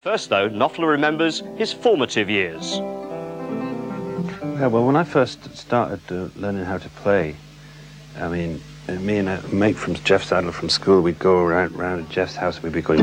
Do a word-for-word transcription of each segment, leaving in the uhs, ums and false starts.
First, though, Knopfler remembers his formative years. Yeah, well, when I first started uh, learning how to play, I mean, uh, me and a mate from Jeff Sadler from school, we'd go around, around at Jeff's house, we'd be going...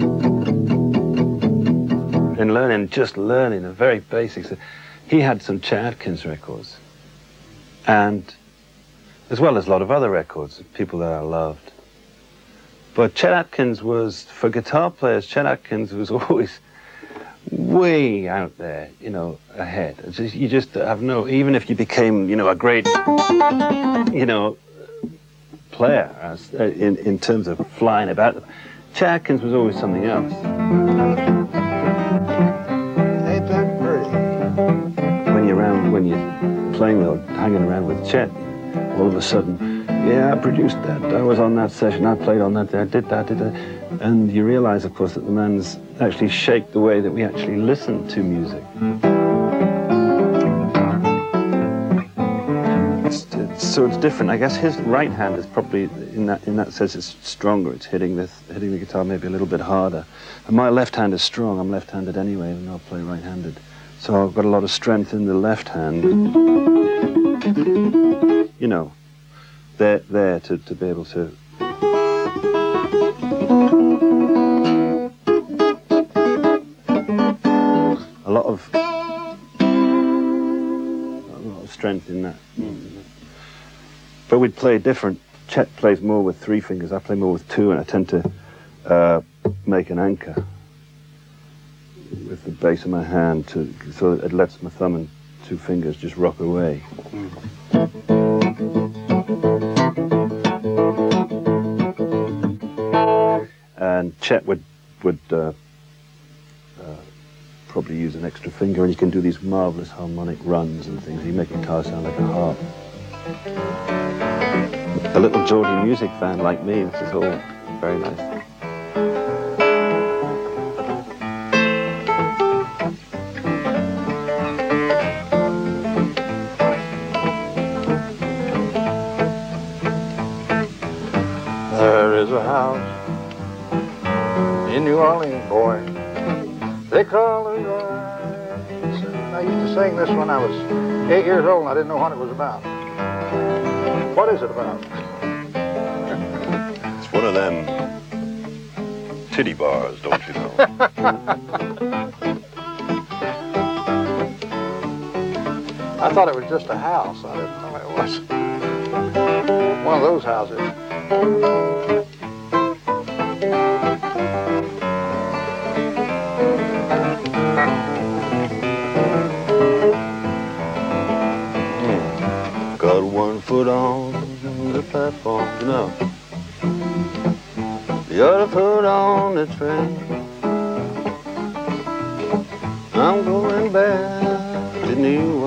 And learning, just learning the very basics. He had some Chet Atkins records, and as well as a lot of other records, people that I loved. But Chet Atkins was, for guitar players, Chet Atkins was always way out there, you know, ahead. It's just, you just have no, even if you became, you know, a great, you know, player as, uh, in, in terms of flying about them, Chet Atkins was always something else. Ain't that pretty? When you're around, when you're playing or hanging around with Chet, all of a sudden, yeah, I produced that, I was on that session, I played on that, I did that, did that. And you realize, of course, that the man's actually shaped the way that we actually listen to music. It's, it's, so it's different. I guess his right hand is probably, in that in that sense, it's stronger. It's hitting the, hitting the guitar maybe a little bit harder. And my left hand is strong. I'm left-handed anyway, and I'll play right-handed. So I've got a lot of strength in the left hand. You know, there, there to, to be able to... A lot of, a lot of strength in that. But we'd play different. Chet plays more with three fingers, I play more with two, and I tend to uh, make an anchor with the base of my hand to, so that it lets my thumb and two fingers just rock away. And Chet would, would uh, probably use an extra finger, and you can do these marvelous harmonic runs and things. You make a guitar sound like a harp. A little Geordie music fan like me, this is all very nice. There is a house in New Orleans, boy. They call it Rice. I used to sing this when I was eight years old, and I didn't know what it was about. What is it about? It's one of them titty bars, don't you know? I thought it was just a house. I didn't know it was one of those houses. Got one foot on the platform, you know. The other foot on the train. I'm going back to New